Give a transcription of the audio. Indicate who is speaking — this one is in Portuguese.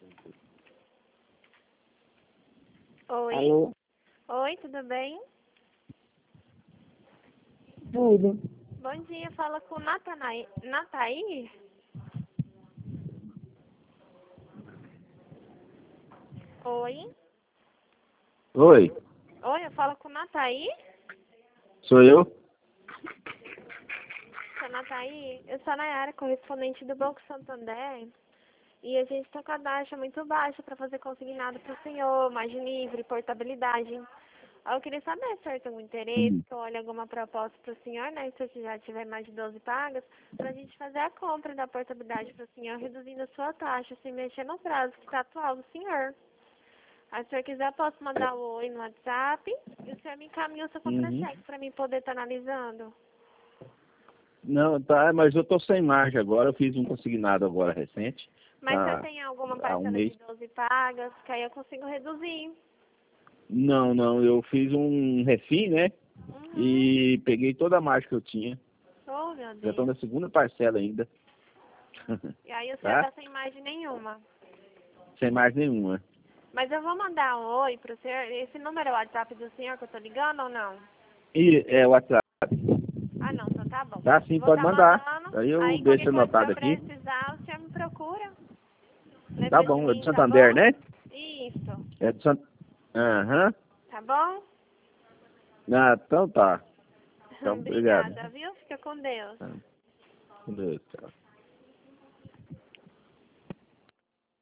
Speaker 1: Oi.
Speaker 2: Alô?
Speaker 1: Oi, tudo bem?
Speaker 2: Tudo.
Speaker 1: Bom dia, fala com Nataí? Oi?
Speaker 2: Oi,
Speaker 1: Oi, eu falo com Nataí?
Speaker 2: sou eu?
Speaker 1: Sou Nataí? Eu sou a Nayara, correspondente do Banco Santander. E a gente está com a taxa muito baixa para fazer consignado para o senhor, margem livre, portabilidade. Aí eu queria saber se o senhor tem algum interesse, que eu olhe alguma proposta para o senhor, né? Se você já tiver mais de 12 pagas, para a gente fazer a compra da portabilidade para o senhor, reduzindo a sua taxa, sem mexer no prazo que está atual do senhor. Aí, se o senhor quiser, eu posso mandar o oi no WhatsApp e o senhor me encaminha o seu contra-cheque para mim poder estar analisando.
Speaker 2: Não, tá, mas eu tô sem margem agora, eu fiz um consignado agora recente.
Speaker 1: Mas se eu tenho alguma
Speaker 2: Há um
Speaker 1: parcela
Speaker 2: mês.
Speaker 1: de 12 pagas, que aí eu consigo reduzir.
Speaker 2: Não, eu fiz um refim, né?
Speaker 1: Uhum.
Speaker 2: E peguei toda a margem que eu tinha.
Speaker 1: Oh, meu
Speaker 2: Já estou
Speaker 1: Deus.
Speaker 2: na segunda parcela ainda.
Speaker 1: E aí o senhor
Speaker 2: Tá?
Speaker 1: tá sem margem nenhuma.
Speaker 2: Sem margem nenhuma.
Speaker 1: Mas eu vou mandar um oi pro senhor. Esse número é o WhatsApp do senhor que eu tô ligando ou não?
Speaker 2: E é o WhatsApp.
Speaker 1: Ah, não, então tá bom.
Speaker 2: Tá, sim,
Speaker 1: Vou
Speaker 2: pode
Speaker 1: estar
Speaker 2: mandar.
Speaker 1: mandando.
Speaker 2: Aí eu
Speaker 1: Aí
Speaker 2: deixo
Speaker 1: qualquer coisa que eu
Speaker 2: anotado aqui.
Speaker 1: precisar, o senhor me procura. Lembra
Speaker 2: Tá
Speaker 1: de
Speaker 2: bom, é do
Speaker 1: mim, tá
Speaker 2: Santander,
Speaker 1: bom?
Speaker 2: né?
Speaker 1: Isso.
Speaker 2: É do Santander. Aham.
Speaker 1: Tá bom?
Speaker 2: Ah, então tá. Então, obrigado.
Speaker 1: Obrigada, viu? Fica com Deus.
Speaker 2: Tá. Com Deus, tchau.